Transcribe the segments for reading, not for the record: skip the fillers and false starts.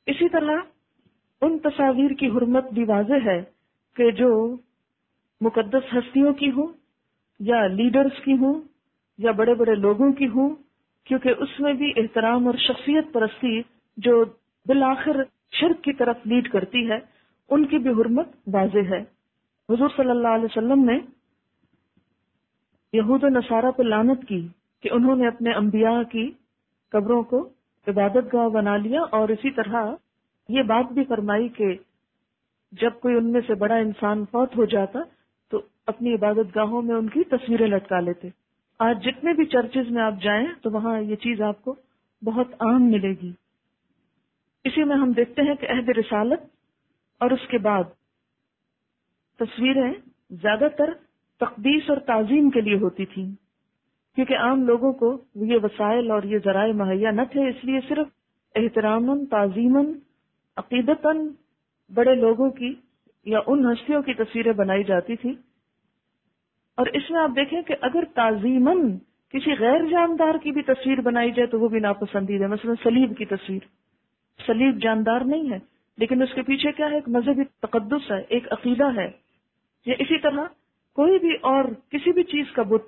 اسی طرح ان تصاویر کی حرمت بھی واضح ہے کہ جو مقدس ہستیوں کی ہوں یا لیڈرز کی ہوں یا بڑے بڑے لوگوں کی ہوں، کیونکہ اس میں بھی احترام اور شخصیت پرستی جو بالآخر شرک کی طرف لیڈ کرتی ہے، ان کی بھی حرمت واضح ہے۔ حضور صلی اللہ علیہ وسلم نے یہود و نصارہ پر لعنت کی کہ انہوں نے اپنے انبیاء کی قبروں کو عبادت گاہ بنا لیا، اور اسی طرح یہ بات بھی فرمائی کہ جب کوئی ان میں سے بڑا انسان فوت ہو جاتا تو اپنی عبادت گاہوں میں ان کی تصویریں لٹکا لیتے۔ آج جتنے بھی چرچز میں آپ جائیں تو وہاں یہ چیز آپ کو بہت عام ملے گی۔ اسی میں ہم دیکھتے ہیں کہ عہد رسالت اور اس کے بعد تصویریں زیادہ تر تقدیس اور تعظیم کے لیے ہوتی تھیں، کیونکہ عام لوگوں کو یہ وسائل اور یہ ذرائع مہیا نہ تھے، اس لیے صرف احتراماً، تعظیماً، عقیدتاً بڑے لوگوں کی یا ان ہستیوں کی تصویریں بنائی جاتی تھی۔ اور اس میں آپ دیکھیں کہ اگر تعظیماً کسی غیر جاندار کی بھی تصویر بنائی جائے تو وہ بھی ناپسندیدہ ہے۔ مثلا صلیب کی تصویر، صلیب جاندار نہیں ہے لیکن اس کے پیچھے کیا ہے؟ ایک مذہبی تقدس ہے، ایک عقیدہ ہے۔ یا اسی طرح کوئی بھی اور کسی بھی چیز کا بت،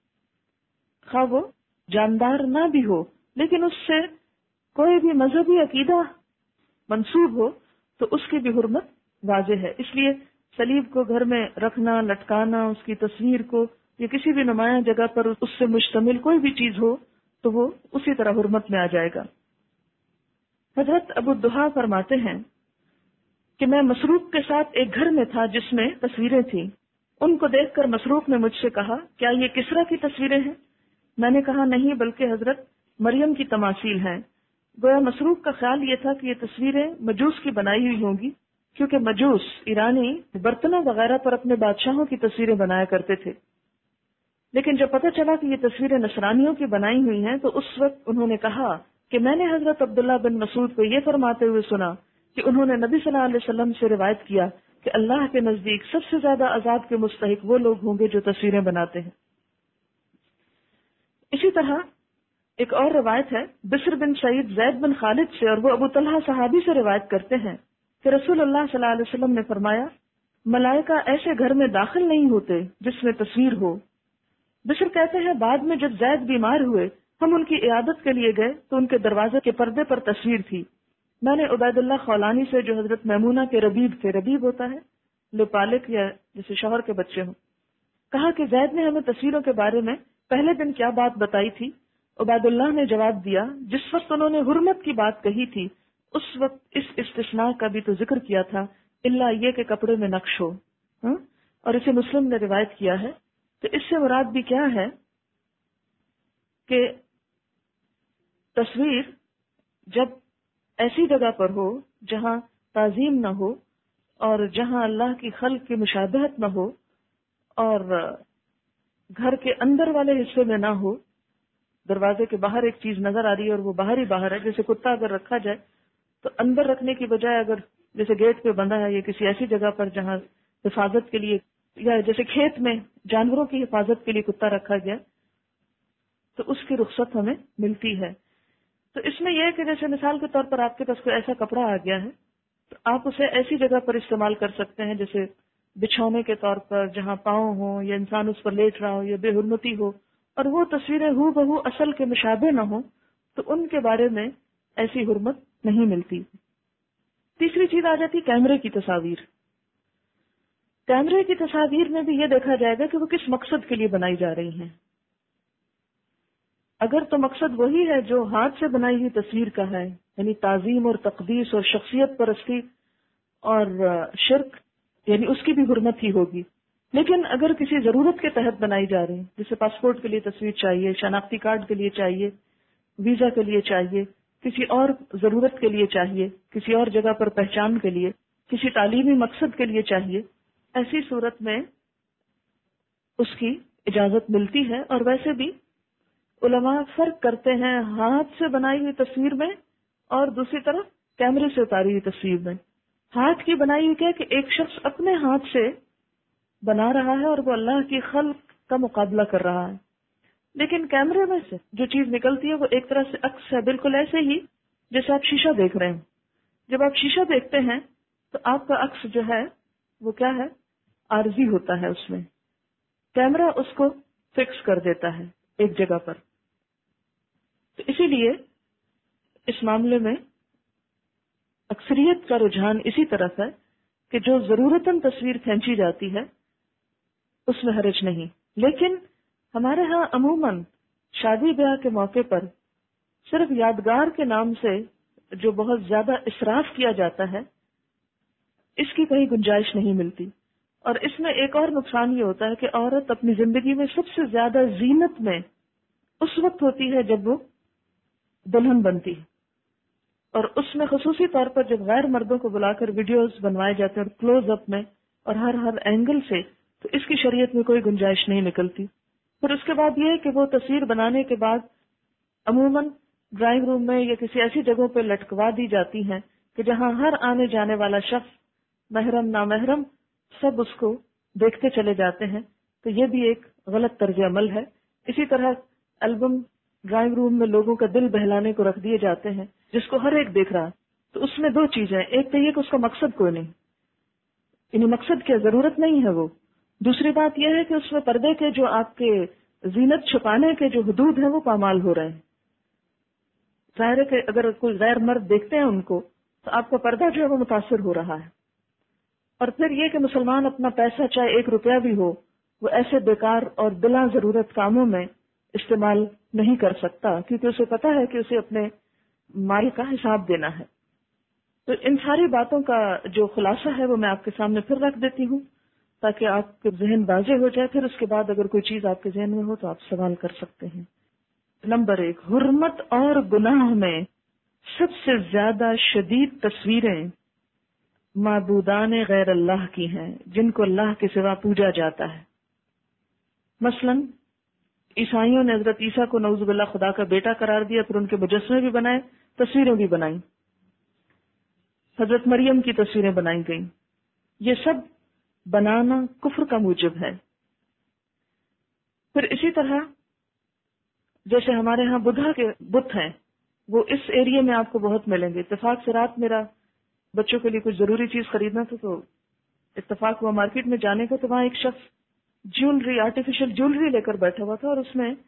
خواہ وہ جاندار نہ بھی ہو لیکن اس سے کوئی بھی مذہبی عقیدہ منسوب ہو تو اس کی بھی حرمت واضح ہے۔ اس لیے صلیب کو گھر میں رکھنا، لٹکانا، اس کی تصویر کو یا کسی بھی نمایاں جگہ پر اس سے مشتمل کوئی بھی چیز ہو تو وہ اسی طرح حرمت میں آ جائے گا۔ حضرت ابو الدحیٰ فرماتے ہیں کہ میں مسروق کے ساتھ ایک گھر میں تھا جس میں تصویریں تھیں۔ ان کو دیکھ کر مسروق نے مجھ سے کہا، کیا یہ کسریٰ کی تصویریں ہیں؟ میں نے کہا نہیں، بلکہ حضرت مریم کی تماثیل ہیں۔ گویا مسروق کا خیال یہ تھا کہ یہ تصویریں مجوس کی بنائی ہوئی ہوں گی، کیونکہ مجوس ایرانی برتنوں وغیرہ پر اپنے بادشاہوں کی تصویریں بنایا کرتے تھے۔ لیکن جب پتہ چلا کہ یہ تصویریں نصرانیوں کی بنائی ہوئی ہیں تو اس وقت انہوں نے کہا کہ میں نے حضرت عبداللہ بن مسعود کو یہ فرماتے ہوئے سنا کہ انہوں نے نبی صلی اللہ علیہ وسلم سے روایت کیا کہ اللہ کے نزدیک سب سے زیادہ عذاب کے مستحق وہ لوگ ہوں گے جو تصویریں بناتے ہیں۔ اسی طرح ایک اور روایت ہے بسر بن سعید زید بن خالد سے، اور وہ ابو طلحہ صحابی سے روایت کرتے ہیں کہ رسول اللہ صلی اللہ علیہ وسلم نے فرمایا، ملائکہ ایسے گھر میں داخل نہیں ہوتے جس میں تصویر ہو۔ بشر کہتے ہیں بعد میں جب زید بیمار ہوئے ہم ان کی عیادت کے لیے گئے تو ان کے دروازے کے پردے پر تصویر تھی۔ میں نے عبید اللہ خولانی سے، جو حضرت میمونہ کے ربیب تھے، ربیب ہوتا ہے لپالک یا جیسے شوہر کے بچے ہوں، کہا کہ زید نے ہمیں تصویروں کے بارے میں پہلے دن کیا بات بتائی تھی؟ عبید اللہ نے جواب دیا، جس وقت انہوں نے حرمت کی بات کہی تھی اس وقت اس استثناء کا بھی تو ذکر کیا تھا، الا یہ کہ کپڑے میں نقش ہو۔ اور اسے مسلم نے روایت کیا ہے۔ تو اس سے مراد بھی کیا ہے کہ تصویر جب ایسی جگہ پر ہو جہاں تعظیم نہ ہو اور جہاں اللہ کی خلق کی مشابہت نہ ہو اور گھر کے اندر والے حصے میں نہ ہو، دروازے کے باہر ایک چیز نظر آ رہی ہے اور وہ باہر ہی باہر ہے، جیسے کتا اگر رکھا جائے تو اندر رکھنے کی بجائے اگر جیسے گیٹ پہ بندھا ہے یا کسی ایسی جگہ پر جہاں حفاظت کے لیے، یا جیسے کھیت میں جانوروں کی حفاظت کے لیے کتا رکھا گیا تو اس کی رخصت ہمیں ملتی ہے۔ تو اس میں یہ ہے کہ جیسے مثال کے طور پر آپ کے پاس کوئی ایسا کپڑا آ گیا ہے تو آپ اسے ایسی جگہ پر استعمال کر سکتے ہیں جیسے بچھونے کے طور پر، جہاں پاؤں ہوں یا انسان اس پر لیٹ رہا ہو یا بے حرمتی ہو، اور وہ تصویریں ہو بہو اصل کے مشابہ نہ ہوں تو ان کے بارے میں ایسی حرمت نہیں ملتی۔ تیسری چیز آ جاتی کیمرے کی تصاویر۔ کیمرے کی تصاویر میں بھی یہ دیکھا جائے گا کہ وہ کس مقصد کے لیے بنائی جا رہی ہیں۔ اگر تو مقصد وہی ہے جو ہاتھ سے بنائی ہوئی تصویر کا ہے، یعنی تعظیم اور تقدیس اور شخصیت پرستی اور شرک، یعنی اس کی بھی حرمت ہی ہوگی۔ لیکن اگر کسی ضرورت کے تحت بنائی جا رہی ہے، جیسے پاسپورٹ کے لیے تصویر چاہیے، شناختی کارڈ کے لیے چاہیے، ویزا کے لیے چاہیے، کسی اور ضرورت کے لیے چاہیے، کسی اور جگہ پر پہچان کے لیے، کسی تعلیمی مقصد کے لیے چاہیے، ایسی صورت میں اس کی اجازت ملتی ہے۔ اور ویسے بھی علماء فرق کرتے ہیں ہاتھ سے بنائی ہوئی تصویر میں اور دوسری طرف کیمرے سے اتاری ہوئی تصویر میں۔ ہاتھ کی بنائی ہوئی کیا کہ ایک شخص اپنے ہاتھ سے بنا رہا ہے اور وہ اللہ کی خلق کا مقابلہ کر رہا ہے، لیکن کیمرے میں سے جو چیز نکلتی ہے وہ ایک طرح سے عکس ہے، بالکل ایسے ہی جیسے آپ شیشہ دیکھ رہے ہیں۔ جب آپ شیشہ دیکھتے ہیں تو آپ کا عکس جو ہے وہ کیا ہے؟ عارضی ہوتا ہے، اس میں کیمرہ اس کو فکس کر دیتا ہے ایک جگہ پر. تو اسی لیے اس معاملے میں اکثریت کا رجحان اسی طرف ہے کہ جو ضرورتاً تصویر کھینچی جاتی ہے اس میں حرج نہیں. لیکن ہمارے ہاں عموماً شادی بیاہ کے موقع پر صرف یادگار کے نام سے جو بہت زیادہ اسراف کیا جاتا ہے اس کی کہیں گنجائش نہیں ملتی. اور اس میں ایک اور نقصان یہ ہوتا ہے کہ عورت اپنی زندگی میں سب سے زیادہ زینت میں اس وقت ہوتی ہے جب وہ دلہن بنتی ہے، اور اس میں خصوصی طور پر جب غیر مردوں کو بلا کر ویڈیوز بنوائے جاتے ہیں اور کلوز اپ میں اور ہر اینگل سے، تو اس کی شریعت میں کوئی گنجائش نہیں نکلتی. پھر اس کے بعد یہ کہ وہ تصویر بنانے کے بعد عموماً ڈرائنگ روم میں یا کسی ایسی جگہوں پہ لٹکوا دی جاتی ہیں کہ جہاں ہر آنے جانے والا شخص، محرم نامحرم، سب اس کو دیکھتے چلے جاتے ہیں. تو یہ بھی ایک غلط طرز عمل ہے. اسی طرح البم ڈرائنگ روم میں لوگوں کا دل بہلانے کو رکھ دیے جاتے ہیں جس کو ہر ایک دیکھ رہا. تو اس میں دو چیزیں، ایک تو یہ کہ اس کا مقصد کوئی نہیں، یعنی مقصد کیا، ضرورت نہیں ہے وہ. دوسری بات یہ ہے کہ اس میں پردے کے جو آپ کے زینت چھپانے کے جو حدود ہیں وہ پامال ہو رہے ہیں. ظاہر ہے کہ اگر کوئی غیر مرد دیکھتے ہیں ان کو تو آپ کا پردہ جو ہے وہ متاثر ہو رہا ہے. اور پھر یہ کہ مسلمان اپنا پیسہ چاہے 1 روپیہ بھی ہو وہ ایسے بیکار اور بلا ضرورت کاموں میں استعمال نہیں کر سکتا، کیونکہ اسے پتا ہے کہ اسے اپنے مال کا حساب دینا ہے. تو ان ساری باتوں کا جو خلاصہ ہے وہ میں آپ کے سامنے پھر رکھ دیتی ہوں تاکہ آپ کے ذہن واضح ہو جائے. پھر اس کے بعد اگر کوئی چیز آپ کے ذہن میں ہو تو آپ سوال کر سکتے ہیں. نمبر 1، حرمت اور گناہ میں سب سے زیادہ شدید تصویریں معبودان غیر اللہ کی ہیں جن کو اللہ کے سوا پوجا جاتا ہے. مثلا عیسائیوں نے حضرت عیسیٰ کو نعوذ باللہ خدا کا بیٹا قرار دیا، پھر ان کے مجسمے بھی بنائے، تصویریں بھی بنائیں. حضرت مریم کی تصویریں بنائی گئیں. یہ سب بنانا کفر کا موجب ہے. پھر اسی طرح جیسے ہمارے ہاں بدھا کے بت ہیں، وہ اس ایریے میں آپ کو بہت ملیں گے. اتفاق سے رات میرا بچوں کے لیے کچھ ضروری چیز خریدنا تھا تو اتفاق ہوا مارکیٹ میں جانے کا، تو وہاں ایک شخص جیولری، آرٹیفیشل جیولری لے کر بیٹھا ہوا تھا اور اس میں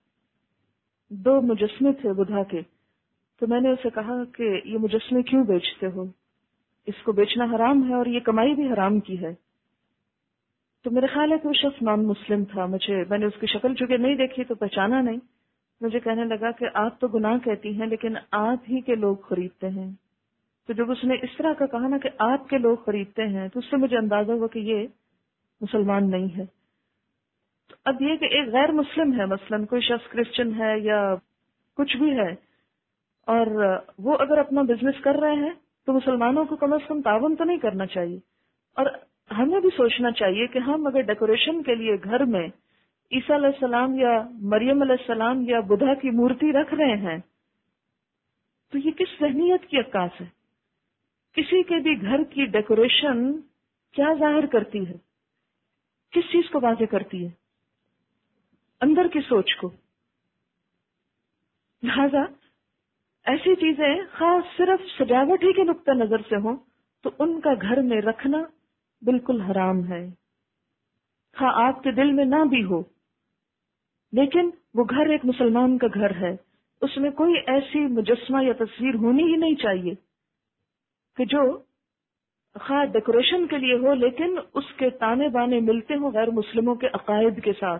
2 مجسمے تھے بدھا کے. تو میں نے اسے کہا کہ یہ مجسمے کیوں بیچتے ہو؟ اس کو بیچنا حرام ہے اور یہ کمائی بھی حرام کی ہے. تو میرا خیال ہے کہ وہ شخص نان مسلم تھا. میں نے اس کی شکل چونکہ نہیں دیکھی تو پہچانا نہیں. مجھے کہنے لگا کہ آپ تو گناہ کہتی ہیں لیکن آپ ہی کے لوگ خریدتے ہیں. تو جب اس نے اس طرح کا کہا نا کہ آپ کے لوگ خریدتے ہیں تو اس سے مجھے اندازہ ہوا کہ یہ مسلمان نہیں ہے. تو اب یہ کہ ایک غیر مسلم ہے، مثلا کوئی شخص کرسچن ہے یا کچھ بھی ہے، اور وہ اگر اپنا بزنس کر رہے ہیں تو مسلمانوں کو کم از کم تعاون تو نہیں کرنا چاہیے. اور ہمیں بھی سوچنا چاہیے کہ ہم اگر ڈیکوریشن کے لیے گھر میں عیسیٰ علیہ السلام یا مریم علیہ السلام یا بدھا کی مورتی رکھ رہے ہیں تو یہ کس ذہنیت کی عکاس ہے؟ کسی کے بھی گھر کی ڈیکوریشن کیا ظاہر کرتی ہے؟ کس چیز کو واضح کرتی ہے؟ اندر کی سوچ کو. لہذا ایسی چیزیں خاص صرف سجاوٹ ہی کے نقطہ نظر سے ہوں تو ان کا گھر میں رکھنا بالکل حرام ہے. خواہ آپ کے دل میں نہ بھی ہو لیکن وہ گھر ایک مسلمان کا گھر ہے، اس میں کوئی ایسی مجسمہ یا تصویر ہونی ہی نہیں چاہیے کہ جو خواہ ڈیکوریشن کے لیے ہو لیکن اس کے تانے بانے ملتے ہوں غیر مسلموں کے عقائد کے ساتھ.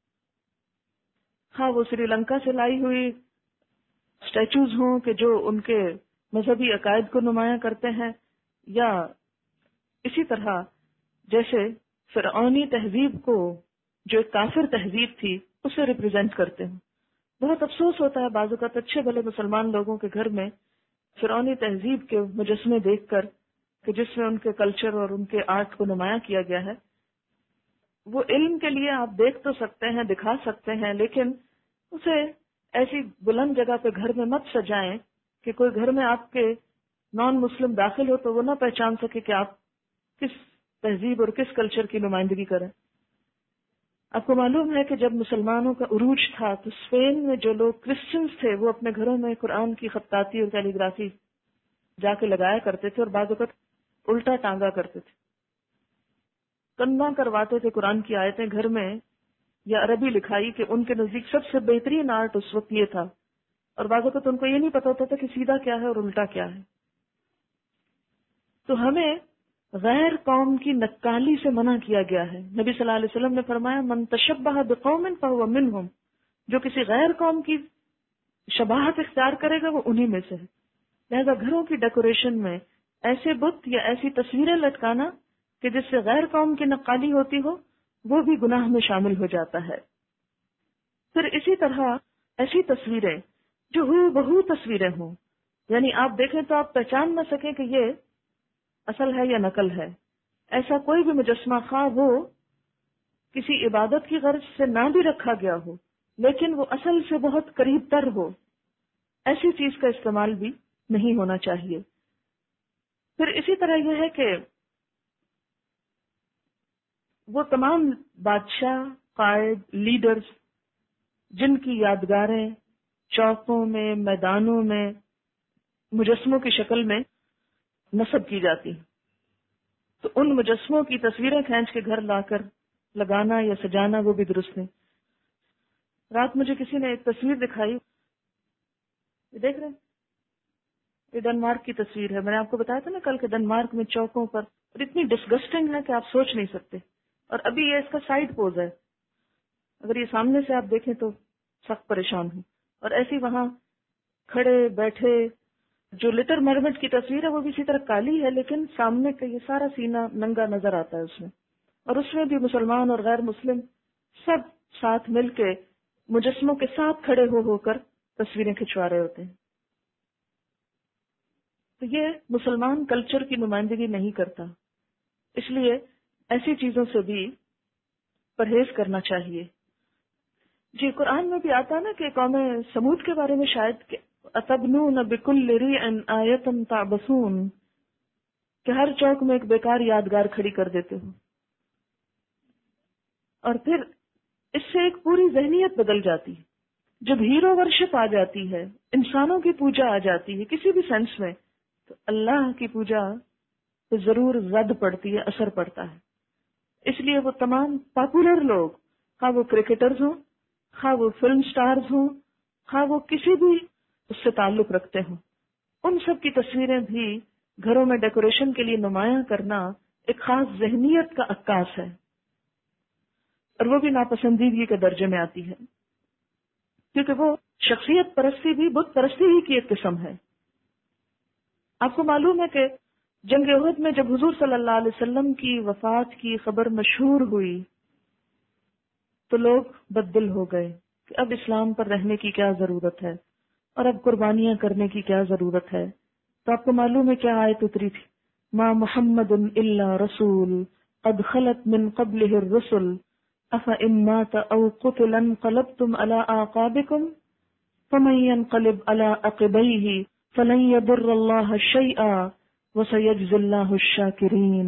خواہ وہ سری لنکا سے لائی ہوئی اسٹیچوز ہوں کہ جو ان کے مذہبی عقائد کو نمایاں کرتے ہیں، یا اسی طرح جیسے فرعونی تہذیب کو جو ایک کافر تہذیب تھی اسے ریپرزینٹ کرتے ہیں. بہت افسوس ہوتا ہے بعض اوقات اچھے بھلے مسلمان لوگوں کے گھر میں فرعونی تہذیب کے مجسمے دیکھ کر کہ جس میں ان کے کلچر اور ان کے آرٹ کو نمایاں کیا گیا ہے. وہ علم کے لیے آپ دیکھ تو سکتے ہیں، دکھا سکتے ہیں، لیکن اسے ایسی بلند جگہ پہ گھر میں مت سجائیں کہ کوئی گھر میں آپ کے نان مسلم داخل ہو تو وہ نہ پہچان سکے کہ آپ کس تہذیب اور کس کلچر کی نمائندگی کریں. آپ کو معلوم ہے کہ جب مسلمانوں کا عروج تھا تو اسپین میں جو لوگ کرسچنز تھے وہ اپنے گھروں میں قرآن کی خطاطی اور کیلیگرافی جا کے لگایا کرتے تھے اور بعض وقت الٹا ٹانگا کرتے تھے. کنواں کرواتے تھے قرآن کی آیتیں گھر میں یا عربی لکھائی کہ ان کے نزدیک سب سے بہترین آرٹ اس وقت یہ تھا، اور بعض وقت ان کو یہ نہیں پتا ہوتا تھا کہ سیدھا کیا ہے اور الٹا کیا ہے. تو ہمیں غیر قوم کی نکالی سے منع کیا گیا ہے. نبی صلی اللہ علیہ وسلم نے فرمایا من تشبہ بقوم فہو منہم، جو کسی غیر قوم کی شباہت اختیار کرے گا وہ انہی میں سے ہے. لہذا گھروں کی ڈیکوریشن میں ایسے بت یا ایسی تصویریں لٹکانا کہ جس سے غیر قوم کی نقالی ہوتی ہو وہ بھی گناہ میں شامل ہو جاتا ہے. پھر اسی طرح ایسی تصویریں جو بہو تصویریں ہوں، یعنی آپ دیکھیں تو آپ پہچان نہ سکیں کہ یہ اصل ہے یا نقل ہے. ایسا کوئی بھی مجسمہ خواہ وہ کسی عبادت کی غرض سے نہ بھی رکھا گیا ہو لیکن وہ اصل سے بہت قریب تر ہو، ایسی چیز کا استعمال بھی نہیں ہونا چاہیے. پھر اسی طرح یہ ہے کہ وہ تمام بادشاہ، قائد، لیڈرز جن کی یادگاریں چوکوں میں، میدانوں میں مجسموں کی شکل میں نصب کی جاتی ہیں، تو ان مجسموں کی تصویریں کھینچ کے گھر لا کر لگانا یا سجانا وہ بھی درست نہیں. رات مجھے کسی نے ایک تصویر دکھائی، یہ دیکھ رہے ہیں، یہ ڈنمارک کی تصویر ہے. میں نے آپ کو بتایا تھا نا کل کہ ڈنمارک میں چوکوں پر، اور اتنی ڈسگسٹنگ ہے کہ آپ سوچ نہیں سکتے. اور ابھی یہ اس کا سائڈ پوز ہے، اگر یہ سامنے سے آپ دیکھیں تو سخت پریشان ہوں. اور ایسی وہاں کھڑے بیٹھے جو لٹر مرمٹ کی تصویر ہے وہ بھی اسی طرح کالی ہے لیکن سامنے کا یہ سارا سینہ ننگا نظر آتا ہے اس میں، اور اس میں بھی مسلمان اور غیر مسلم سب ساتھ مل کے مجسموں کے ساتھ کھڑے ہو کر تصویریں کھنچوا رہے ہوتے ہیں. تو یہ مسلمان کلچر کی نمائندگی نہیں کرتا، اس لیے ایسی چیزوں سے بھی پرہیز کرنا چاہیے. جی قرآن میں بھی آتا نا کہ قوم سمود کے بارے میں شاید کہ اتبنون بکل ریع آیۃ تعبثون، کہ ہر چوک میں ایک بیکار یادگار کھڑی کر دیتے ہو. اور پھر اس سے ایک پوری ذہنیت بدل جاتی ہے. جب ہیرو ورشپ آ جاتی ہے، انسانوں کی پوجا آ جاتی ہے کسی بھی سینس میں، تو اللہ کی پوجا تو ضرور رد پڑتی ہے، اثر پڑتا ہے. اس لیے وہ تمام پاپولر لوگ، خواہ وہ کرکٹرز ہوں، خواہ وہ فلم سٹارز ہوں، خواہ وہ کسی بھی اس سے تعلق رکھتے ہوں، ان سب کی تصویریں بھی گھروں میں ڈیکوریشن کے لیے نمایاں کرنا ایک خاص ذہنیت کا عکاس ہے، اور وہ بھی ناپسندیدگی کے درجے میں آتی ہے، کیونکہ وہ شخصیت پرستی بھی بت پرستی ہی کی ایک قسم ہے. آپ کو معلوم ہے کہ جنگ احد میں جب حضور صلی اللہ علیہ وسلم کی وفات کی خبر مشہور ہوئی تو لوگ بددل ہو گئے کہ اب اسلام پر رہنے کی کیا ضرورت ہے اور اب قربانیاں کرنے کی کیا ضرورت ہے. تو آپ کو معلوم ہے کیا آیت اتری تھی؟ ما محمد الا رسول قد خلت من قبلہ الرسل افإن مات او قتل انقلبتم على اعقابکم فمن ينقلب على عقبیہ فلن يضر اللہ شیئا وسيجزي اللہ الشاکرین.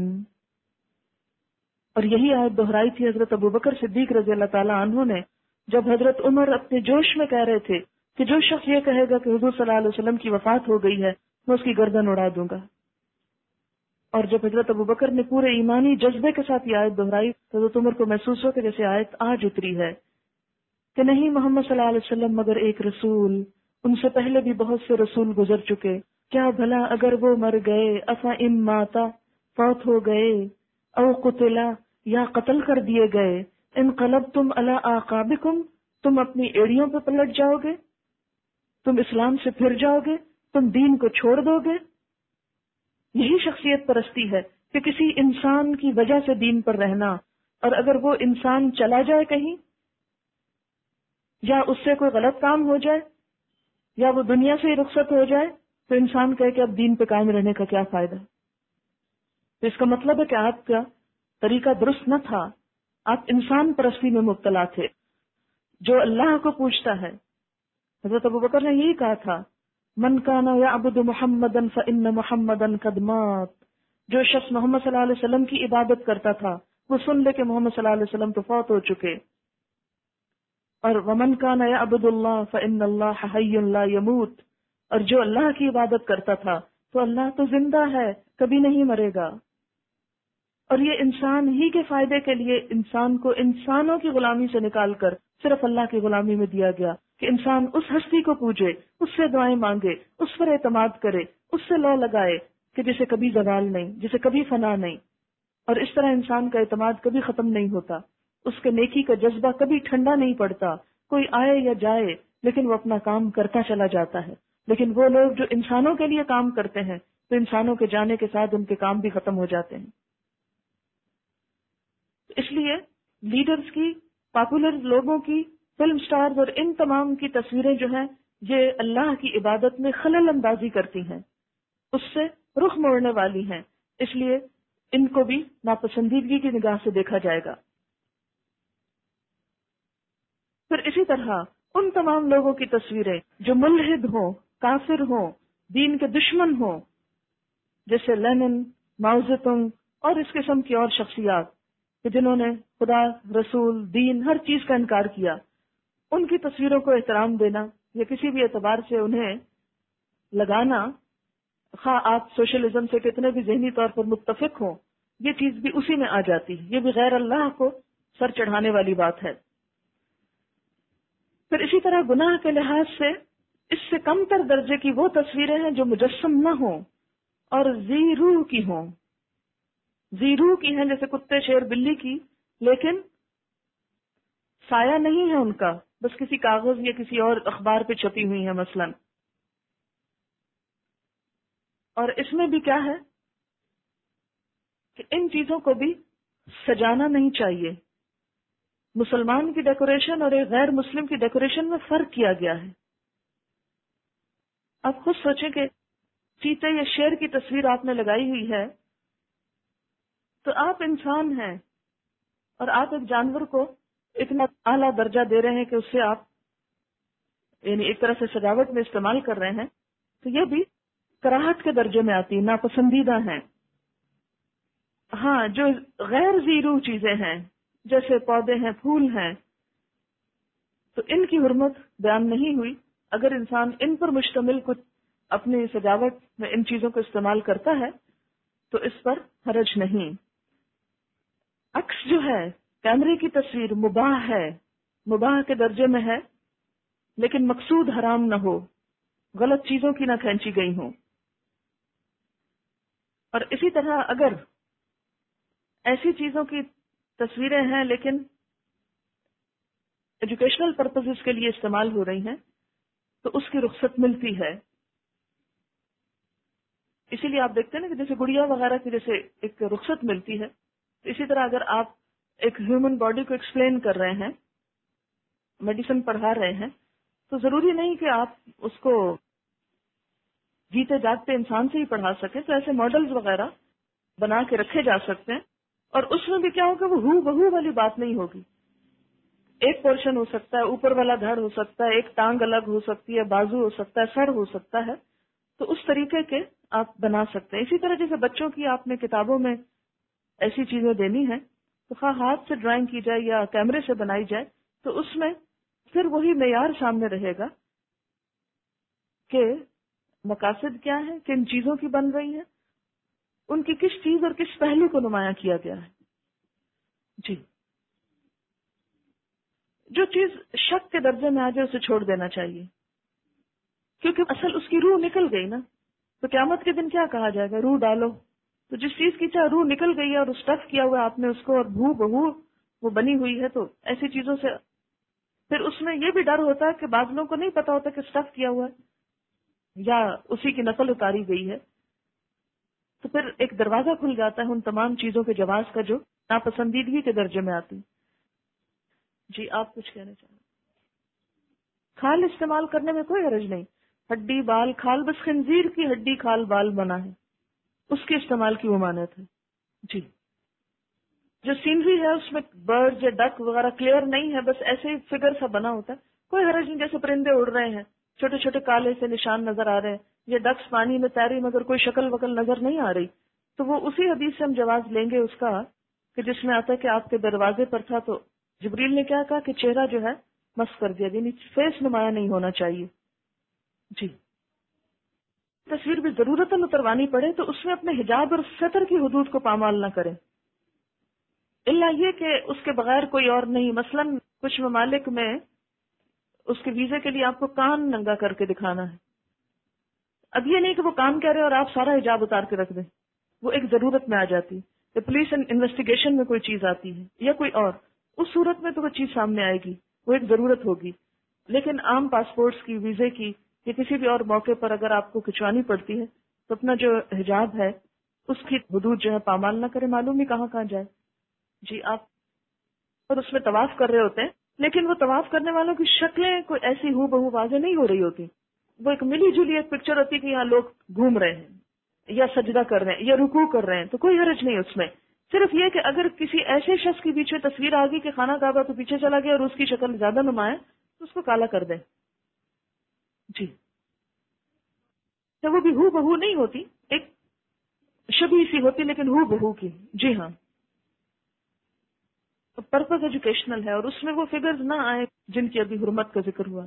اور یہی آیت دہرائی تھی حضرت ابوبکر صدیق رضی اللہ تعالیٰ عنہ نے جب حضرت عمر اپنے جوش میں کہہ رہے تھے کہ جو شخص یہ کہے گا کہ حضور صلی اللہ علیہ وسلم کی وفات ہو گئی ہے میں اس کی گردن اڑا دوں گا. اور جب حضرت ابوبکر نے پورے ایمانی جذبے کے ساتھ یہ آیت دہرائی تو حضرت عمر کو محسوس ہو کہ جیسے آیت آج اتری ہے کہ نہیں، محمد صلی اللہ علیہ وسلم مگر ایک رسول، ان سے پہلے بھی بہت سے رسول گزر چکے، کیا بھلا اگر وہ مر گئے، افإن ماتا فوت ہو گئے، او قتلا یا قتل کر دیے گئے، انقلبتم علی اعقابکم تم اپنی ایڑیوں پہ پلٹ جاؤ گے، تم اسلام سے پھر جاؤ گے، تم دین کو چھوڑ دو گے. یہی شخصیت پرستی ہے کہ کسی انسان کی وجہ سے دین پر رہنا، اور اگر وہ انسان چلا جائے کہیں یا اس سے کوئی غلط کام ہو جائے یا وہ دنیا سے ہی رخصت ہو جائے تو انسان کہے کہ اب دین پہ قائم رہنے کا کیا فائدہ. تو اس کا مطلب ہے کہ آپ کا طریقہ درست نہ تھا، آپ انسان پرستی میں مبتلا تھے. جو اللہ کو پوچھتا ہے، حضرت ابوبکر نے یہی کہا تھا من کان یعبد محمدا فإن محمدا قد مات، جو شخص محمد صلی اللہ علیہ وسلم کی عبادت کرتا تھا وہ سن لے کہ محمد صلی اللہ علیہ وسلم تو فوت ہو چکے. اور ومن کان یعبد اللہ فإن اللہ حی لا یموت، اور جو اللہ کی عبادت کرتا تھا تو اللہ تو زندہ ہے، کبھی نہیں مرے گا، اور یہ انسان ہی کے فائدے کے لیے انسان کو انسانوں کی غلامی سے نکال کر صرف اللہ کی غلامی میں دیا گیا کہ انسان اس ہستی کو پوجے، اس سے دعائیں مانگے، اس پر اعتماد کرے، اس سے لو لگائے کہ جسے کبھی زوال نہیں، جسے کبھی فنا نہیں، اور اس طرح انسان کا اعتماد کبھی ختم نہیں ہوتا، اس کے نیکی کا جذبہ کبھی ٹھنڈا نہیں پڑتا، کوئی آئے یا جائے لیکن وہ اپنا کام کرتا چلا جاتا ہے۔ لیکن وہ لوگ جو انسانوں کے لیے کام کرتے ہیں تو انسانوں کے جانے کے ساتھ ان کے کام بھی ختم ہو جاتے ہیں۔ اس لیے لیڈرز کی، پاپولر لوگوں کی، فلم سٹارز اور ان تمام کی تصویریں جو ہیں یہ اللہ کی عبادت میں خلل اندازی کرتی ہیں، اس سے رخ موڑنے والی ہیں، اس لیے ان کو بھی ناپسندیدگی کی نگاہ سے دیکھا جائے گا۔ پھر اسی طرح ان تمام لوگوں کی تصویریں جو ملحد ہوں، کافر ہوں، دین کے دشمن ہوں، جیسے لینن، ماؤ زیتونگ اور اس قسم کی اور شخصیات کہ جنہوں نے خدا، رسول، دین، ہر چیز کا انکار کیا، ان کی تصویروں کو احترام دینا یا کسی بھی اعتبار سے انہیں لگانا، خواہ آپ سوشلزم سے کتنے بھی ذہنی طور پر متفق ہوں، یہ چیز بھی اسی میں آ جاتی ہے، یہ بھی غیر اللہ کو سر چڑھانے والی بات ہے۔ پھر اسی طرح گناہ کے لحاظ سے اس سے کم تر درجے کی وہ تصویریں ہیں جو مجسم نہ ہوں اور ذی روح کی ہوں، ذی روح کی ہیں جیسے کتے، شیر، بلی کی، لیکن سایہ نہیں ہے ان کا، بس کسی کاغذ یا کسی اور اخبار پہ چھپی ہوئی ہیں مثلا۔ اور اس میں بھی کیا ہے کہ ان چیزوں کو بھی سجانا نہیں چاہیے۔ مسلمان کی ڈیکوریشن اور ایک غیر مسلم کی ڈیکوریشن میں فرق کیا گیا ہے۔ آپ خود سوچیں کہ چیتے یا شیر کی تصویر آپ نے لگائی ہوئی ہے تو آپ انسان ہیں اور آپ ایک جانور کو اتنا اعلیٰ درجہ دے رہے ہیں کہ اس سے آپ یعنی ایک طرح سے سجاوٹ میں استعمال کر رہے ہیں، تو یہ بھی کراہت کے درجے میں آتی، ناپسندیدہ ہیں۔ ہاں، جو غیر ذی روح چیزیں ہیں جیسے پودے ہیں، پھول ہیں، تو ان کی حرمت بیان نہیں ہوئی۔ اگر انسان ان پر مشتمل کچھ اپنی سجاوٹ میں ان چیزوں کو استعمال کرتا ہے تو اس پر حرج نہیں۔ عکس جو ہے، کیمرے کی تصویر مباح ہے، مباح کے درجے میں ہے، لیکن مقصود حرام نہ ہو، غلط چیزوں کی نہ کھینچی گئی ہوں۔ اور اسی طرح اگر ایسی چیزوں کی تصویریں ہیں لیکن ایجوکیشنل پرپزز کے لیے استعمال ہو رہی ہیں تو اس کی رخصت ملتی ہے۔ اسی لیے آپ دیکھتے ہیں نا کہ جیسے گڑیا وغیرہ کی جیسے ایک رخصت ملتی ہے، اسی طرح اگر آپ ایک ہیومن باڈی کو ایکسپلین کر رہے ہیں، میڈیسن پڑھا رہے ہیں، تو ضروری نہیں کہ آپ اس کو جیتے جاگتے انسان سے ہی پڑھا سکیں، تو ایسے ماڈلز وغیرہ بنا کے رکھے جا سکتے ہیں، اور اس میں بھی کیا ہوگا، وہ ہو بہو والی بات نہیں ہوگی۔ ایک پورشن ہو سکتا ہے، اوپر والا دھڑ ہو سکتا ہے، ایک ٹانگ الگ ہو سکتی ہے، بازو ہو سکتا ہے، سر ہو سکتا ہے، تو اس طریقے کے آپ بنا سکتے ہیں۔ اسی طرح جیسے بچوں کی آپ نے کتابوں میں ایسی چیزیں دینی ہیں تو خواہ ہاتھ سے ڈرائنگ کی جائے یا کیمرے سے بنائی جائے تو اس میں پھر وہی معیار سامنے رہے گا کہ مقاصد کیا ہے، کن چیزوں کی بن رہی ہیں، ان کی کس چیز اور کس پہلو کو نمایاں کیا گیا ہے۔ جی، جو چیز شک کے درجے میں آ جائے اسے چھوڑ دینا چاہیے، کیونکہ اصل اس کی روح نکل گئی نا، تو قیامت کے دن کیا کہا جائے گا، روح ڈالو۔ تو جس چیز کی چاہے روح نکل گئی ہے اور اسٹف کیا ہوا ہے آپ نے اس کو، اور بھو بہو وہ بنی ہوئی ہے، تو ایسی چیزوں سے پھر اس میں یہ بھی ڈر ہوتا ہے کہ بعض لوگوں کو نہیں پتا ہوتا کہ اسٹف کیا ہوا ہے یا اسی کی نقل اتاری گئی ہے، تو پھر ایک دروازہ کھل جاتا ہے ان تمام چیزوں کے جواز کا جو ناپسندیدگی کے درجے میں آتی۔ جی، آپ کچھ کہنا چاہیں؟ کھال استعمال کرنے میں کوئی حرج نہیں، ہڈی، بال، کھال، بس خنزیر کی ہڈی، کھال، بال منع ہے، اس کے استعمال کی ممانعت ہے۔ جی، جو سینری ہے اس میں برڈ یا ڈک وغیرہ کلیئر نہیں ہے، بس ایسے ہی فگر سا بنا ہوتا ہے، کوئی حرج نہیں، جیسے پرندے اڑ رہے ہیں، چھوٹے چھوٹے کالے سے نشان نظر آ رہے ہیں، یہ ڈکس پانی میں تیری مگر کوئی شکل وکل نظر نہیں آ رہی، تو وہ اسی حدیث سے ہم جواز لیں گے اس کا کہ جس میں آتا ہے کہ آپ کے دروازے پر تھا تو جبریل نے کیا کہا کہ چہرہ جو ہے مس کر دیا، یعنی فیس نمایاں نہیں ہونا چاہیے۔ جی تصویر بھی ضرورتاً اتروانی پڑے تو اس میں اپنے حجاب اور ستر کی حدود کو پامال نہ کریں، الا یہ کہ اس کے بغیر کوئی اور نہیں. مثلا کچھ ممالک میں اس کے ویزے کے لیے آپ کو کان ننگا کر کے دکھانا ہے. اب یہ نہیں کہ وہ کام کہہ رہے اور آپ سارا حجاب اتار کے رکھ دیں، وہ ایک ضرورت میں آ جاتی ہے. پولیس انویسٹیگیشن میں کوئی چیز آتی ہے یا کوئی اور، اس صورت میں تو وہ چیز سامنے آئے گی، وہ ایک ضرورت ہوگی. لیکن عام پاسپورٹس کی، ویزے کی یا کسی بھی اور موقع پر اگر آپ کو کھنچوانی پڑتی ہے تو اپنا جو حجاب ہے اس کی حدود جو ہے پامال نہ کرے. معلوم نہیں کہاں کہاں جائے. جی آپ اور اس میں طواف کر رہے ہوتے ہیں، لیکن وہ طواف کرنے والوں کی شکلیں کوئی ایسی ہو بہو واضح نہیں ہو رہی ہوتی. وہ ایک ملی جلی ایک پکچر ہوتی کہ یہاں لوگ گھوم رہے ہیں یا سجدہ کر رہے ہیں یا رکوع کر رہے ہیں، تو کوئی حرج نہیں اس میں. صرف یہ کہ اگر کسی ایسے شخص کی پیچھے تصویر آ گئی کہ خانہ کعبہ تو پیچھے چلا گیا اور اس کی شکل زیادہ نمایاں تو اس کو کالا کر دیں. جی تو وہ بھی ہو بہو نہیں ہوتی، ایک شبیہ سی ہوتی لیکن ہو بہو کی. جی ہاں، پرپز ایجوکیشنل ہے اور اس میں وہ فگرز نہ آئے جن کی ابھی حرمت کا ذکر ہوا.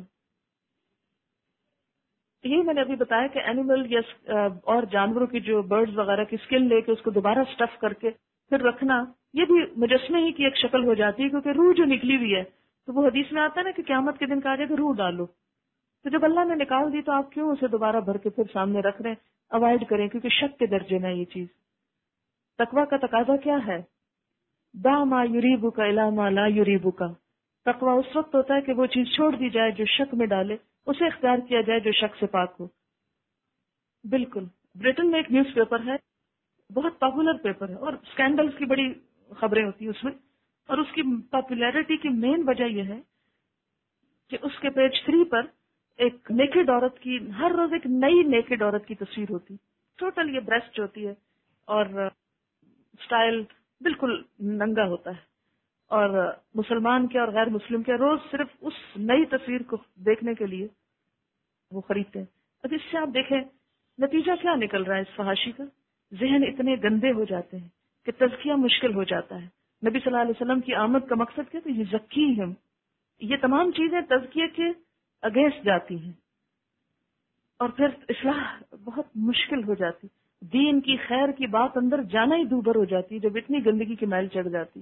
یہی میں نے ابھی بتایا کہ اینیمل یا اور جانوروں کی جو برڈز وغیرہ کی سکن لے کے اس کو دوبارہ سٹف کر کے پھر رکھنا، یہ بھی مجسمے ہی کی ایک شکل ہو جاتی ہے، کیونکہ روح جو نکلی ہوئی ہے تو وہ حدیث میں آتا ہے نا کہ قیامت کے دن کہا جائے کہ روح ڈالو. تو جب اللہ نے نکال دی تو آپ کیوں اسے دوبارہ بھر کے پھر سامنے رکھ رہے ہیں؟ اوائڈ کریں، کیونکہ شک کے درجے میں یہ چیز. تقویٰ کا تقاضا کیا ہے؟ دا ما یریبک الی ما لا یریبک. تقویٰ اس وقت ہوتا ہے کہ وہ چیز چھوڑ دی جائے جو شک میں ڈالے، اسے اختیار کیا جائے جو شک سے پاک ہو. بالکل. برٹن میں ایک نیوز پیپر ہے، بہت پاپولر پیپر ہے اور سکینڈلز کی بڑی خبریں ہوتی ہیں اس میں، اور اس کی پاپولیرٹی کی مین وجہ یہ ہے کہ اس کے پیج 3 پر ایک نیکڈ عورت کی، ہر روز ایک نئی نیکڈ عورت کی تصویر ہوتی. ٹوٹل یہ بریسٹ ہوتی ہے اور سٹائل بالکل ننگا ہوتا ہے، اور مسلمان کے اور غیر مسلم کے روز صرف اس نئی تصویر کو دیکھنے کے لیے وہ خریدتے ہیں. اب اس سے آپ دیکھیں نتیجہ کیا نکل رہا ہے اس فحاشی کا. ذہن اتنے گندے ہو جاتے ہیں کہ تزکیہ مشکل ہو جاتا ہے. نبی صلی اللہ علیہ وسلم کی آمد کا مقصد کیا تھا؟ یہ زکیہم، یہ تمام چیزیں تزکیہ کے اگینسٹ جاتی ہیں اور پھر اصلاح بہت مشکل ہو جاتی. دین کی خیر کی بات اندر جانا ہی دوبر ہو جاتی ہے جب اتنی گندگی کی میل چڑھ جاتی.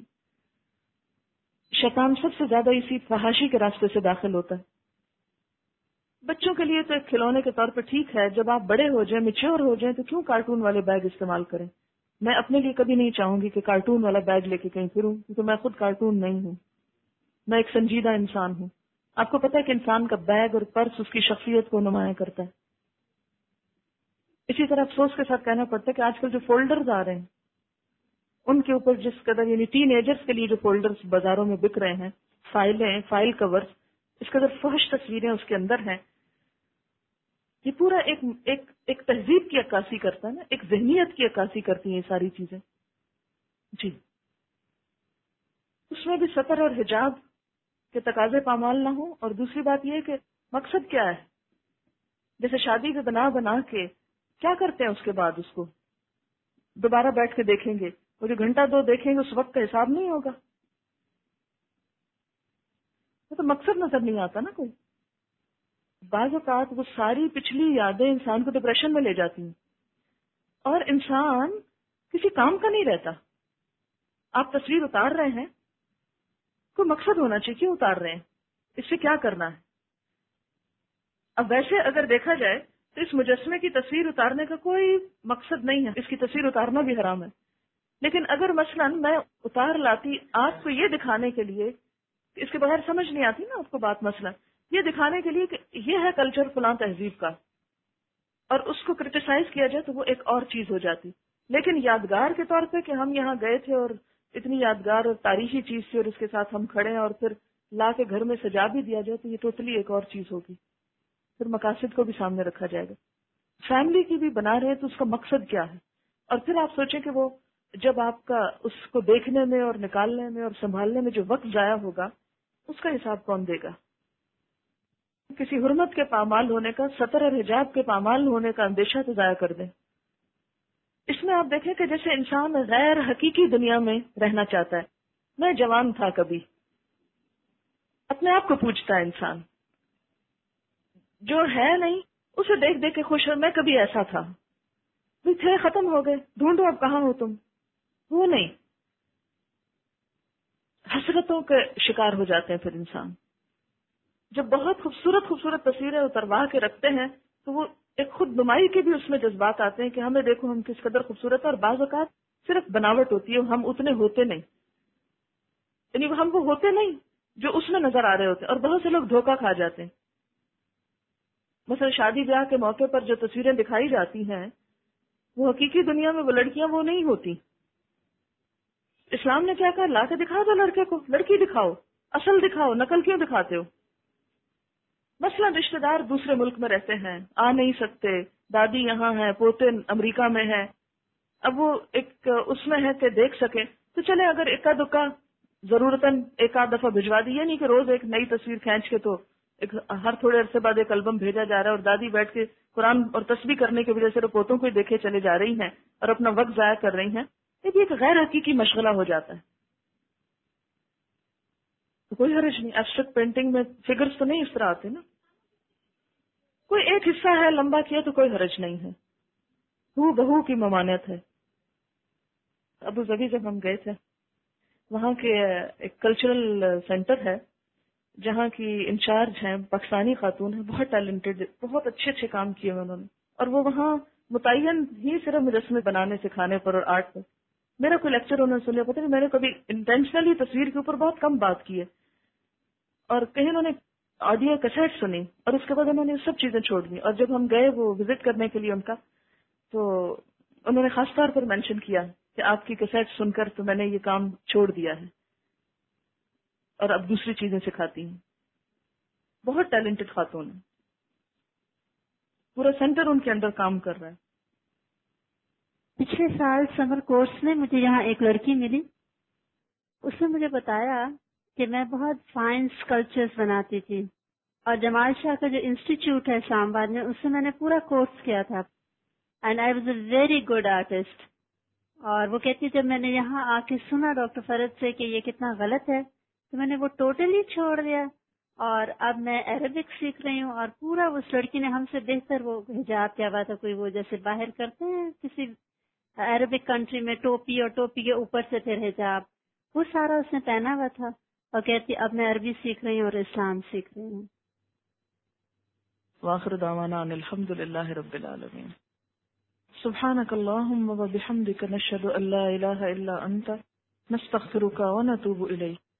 شیطان سب سے زیادہ اسی فحاشی کے راستے سے داخل ہوتا ہے. بچوں کے لیے تو ایک کھلونے کے طور پر ٹھیک ہے، جب آپ بڑے ہو جائیں، میچور ہو جائیں تو کیوں کارٹون والے بیگ استعمال کریں؟ میں اپنے لیے کبھی نہیں چاہوں گی کہ کارٹون والا بیگ لے کے کہیں پھروں، کیونکہ میں خود کارٹون نہیں ہوں، میں ایک سنجیدہ انسان ہوں. آپ کو پتہ ہے کہ انسان کا بیگ اور پرس اس کی شخصیت کو نمایاں کرتا ہے. اسی طرح افسوس کے ساتھ کہنا پڑتا ہے کہ آج کل جو فولڈرز آ رہے ہیں ان کے اوپر جس قدر، یعنی ٹین ایجرز کے لیے جو فولڈرز بازاروں میں بک رہے ہیں، فائلیں، فائل کورز، اس قدر فحش تصویریں اس کے اندر ہیں. یہ پورا ایک تہذیب کی عکاسی کرتا ہے نا، ایک ذہنیت کی عکاسی کرتی ہیں یہ ساری چیزیں. جی اس میں بھی سطر اور حجاب کے تقاضے پامال نہ ہوں. اور دوسری بات یہ کہ مقصد کیا ہے؟ جیسے شادی پہ بنا کے کیا کرتے ہیں اس کے بعد اس کو دوبارہ بیٹھ کے دیکھیں گے، وہ جو گھنٹہ دو دیکھیں گے اس وقت کا حساب نہیں ہوگا. تو مقصد نظر نہیں آتا نا کوئی. بعض اوقات وہ ساری پچھلی یادیں انسان کو ڈپریشن میں لے جاتی ہیں اور انسان کسی کام کا نہیں رہتا. آپ تصویر اتار رہے ہیں، کوئی مقصد ہونا چاہیے، کیوں اتار رہے ہیں، اس سے کیا کرنا ہے. اب ویسے اگر دیکھا جائے تو اس مجسمے کی تصویر اتارنے کا کوئی مقصد نہیں ہے، اس کی تصویر اتارنا بھی حرام ہے. لیکن اگر مثلا میں اتار لاتی آپ کو یہ دکھانے کے لیے، اس کے بغیر سمجھ نہیں آتی نا آپ کو بات، مثلا یہ دکھانے کے لیے کہ یہ ہے کلچر فلاں تہذیب کا، اور اس کو کرٹیسائز کیا جائے تو وہ ایک اور چیز ہو جاتی. لیکن یادگار کے طور پہ کہ ہم یہاں گئے تھے اور اتنی یادگار اور تاریخی چیز تھی اور اس کے ساتھ ہم کھڑے ہیں اور پھر لا کے گھر میں سجا بھی دیا جائے تو یہ ٹوٹلی ایک اور چیز ہوگی. پھر مقاصد کو بھی سامنے رکھا جائے گا. فیملی کی بھی بنا رہے تو اس کا مقصد کیا ہے؟ اور پھر آپ سوچیں کہ وہ جب آپ کا اس کو دیکھنے میں اور نکالنے میں اور سنبھالنے میں جو وقت ضائع ہوگا اس کا حساب کون دے گا؟ کسی حرمت کے پامال ہونے کا، سطر اور حجاب کے پامال ہونے کا اندیشہ تو ضائع کر دیں. اس میں آپ دیکھیں کہ جیسے انسان غیر حقیقی دنیا میں رہنا چاہتا ہے. میں جوان تھا کبھی، اپنے آپ کو پوچھتا ہے انسان، جو ہے نہیں اسے دیکھ دیکھ کے خوش ہو، میں کبھی ایسا تھا، بھی تھے ختم ہو گئے، ڈھونڈو اب کہاں ہو تم. وہ نہیں، حسرتوں کے شکار ہو جاتے ہیں پھر انسان. جب بہت خوبصورت خوبصورت تصویریں اتروا کے رکھتے ہیں تو وہ ایک خود نمائی کے بھی اس میں جذبات آتے ہیں کہ ہمیں دیکھو ہم کس قدر خوبصورت ہیں. اور بعض اوقات صرف بناوٹ ہوتی ہے، ہم اتنے ہوتے نہیں، یعنی ہم وہ ہوتے نہیں جو اس میں نظر آ رہے ہوتے ہیں. اور بہت سے لوگ دھوکہ کھا جاتے ہیں. مثلا شادی بیاہ کے موقع پر جو تصویریں دکھائی جاتی ہیں وہ حقیقی دنیا میں وہ لڑکیاں وہ نہیں ہوتی. اسلام نے کیا کہا؟ لا کے دکھا دو لڑکے کو، لڑکی دکھاؤ، اصل دکھاؤ، نقل کیوں دکھاتے ہو؟ مثلا رشتہ دار دوسرے ملک میں رہتے ہیں، آ نہیں سکتے، دادی یہاں ہے، پوتے امریکہ میں ہے، اب وہ ایک اس میں ہے کہ دیکھ سکے تو چلے اگر اکا دکا ضرورتاً ایک آدھ دفعہ بھجوا دی، یہ نہیں کہ روز ایک نئی تصویر کھینچ کے تو ہر تھوڑے عرصے بعد ایک البم بھیجا جا رہا ہے اور دادی بیٹھ کے قرآن اور تسبیح کرنے کی وجہ سے پوتوں کو ہی دیکھے چلے جا رہی ہیں اور اپنا وقت ضائع کر رہی ہیں. یہ بھی ایک غیر حقیقی مشغلہ ہو جاتا ہے. تو کوئی حرج نہیں، ایبسٹریکٹ پینٹنگ میں فگرز تو نہیں اس طرح آتے نا، کوئی ایک حصہ ہے لمبا کیا تو کوئی حرج نہیں ہے، ہو بہو کی ممانعت ہے. ابو ظبی جب ہم گئے تھے وہاں کے ایک کلچرل سینٹر ہے جہاں کی انچارج ہیں، پاکستانی خاتون ہیں، بہت ٹیلنٹڈ، بہت اچھے اچھے کام کیے انہوں نے. اور وہ وہاں متعین ہی صرف مجسمے بنانے سکھانے پر اور آرٹ پر. میرا کوئی لیکچر انہوں نے سن لیا، پتہ نہیں میں نے کبھی انٹینشنلی تصویر کے اوپر بہت کم بات کی ہے، اور کہیں انہوں نے آڈیو کیسٹ سنی اور اس کے بعد انہوں نے سب چیزیں چھوڑ دی. اور جب ہم گئے وہ وزٹ کرنے کے لیے ان کا، تو انہوں نے خاص طور پر مینشن کیا کہ آپ کی کیسٹ سن کر تو میں نے یہ کام چھوڑ دیا ہے اور اب دوسری چیزیں سکھاتی ہیں. بہت ٹیلنٹڈ خاتون ہے، پورا سینٹر ان کے انڈر کام کر رہا ہے. پچھلے سال سمر کورس میں مجھے یہاں ایک لڑکی ملی، اس نے مجھے بتایا کہ میں بہت فائن اسکلپچرز بناتی تھی، اور جمال شاہ کا جو انسٹیٹیوٹ ہے اسلام آباد میں اس سے میں نے پورا کورس کیا تھا، and I was a very good artist. اور وہ کہتی جب میں نے یہاں آ کے سنا ڈاکٹر فرد سے کہ یہ کتنا غلط ہے تو میں نے وہ ٹوٹلی چھوڑ دیا، اور اب میں عربک سیکھ رہی ہوں. اور پورا اس لڑکی نے ہم سے بہتر وہ حجاب کیا بات ہے، کوئی وہ جیسے باہر کرتے ہیں کسی عربک کنٹری میں ٹوپی اور ٹوپی کے اوپر سے پھر حجاب، وہ سارا اس نے پہنا ہوا تھا. اور کہتی اب میں عربی سیکھ رہی ہوں اور اسلام سیکھ رہی ہوں. وآخر دعوانا ان الحمد للہ رب العالمین. سبحانك اللهم وبحمدك نشهد ان لا اله الا انت نستغفرك ونتوب اليك.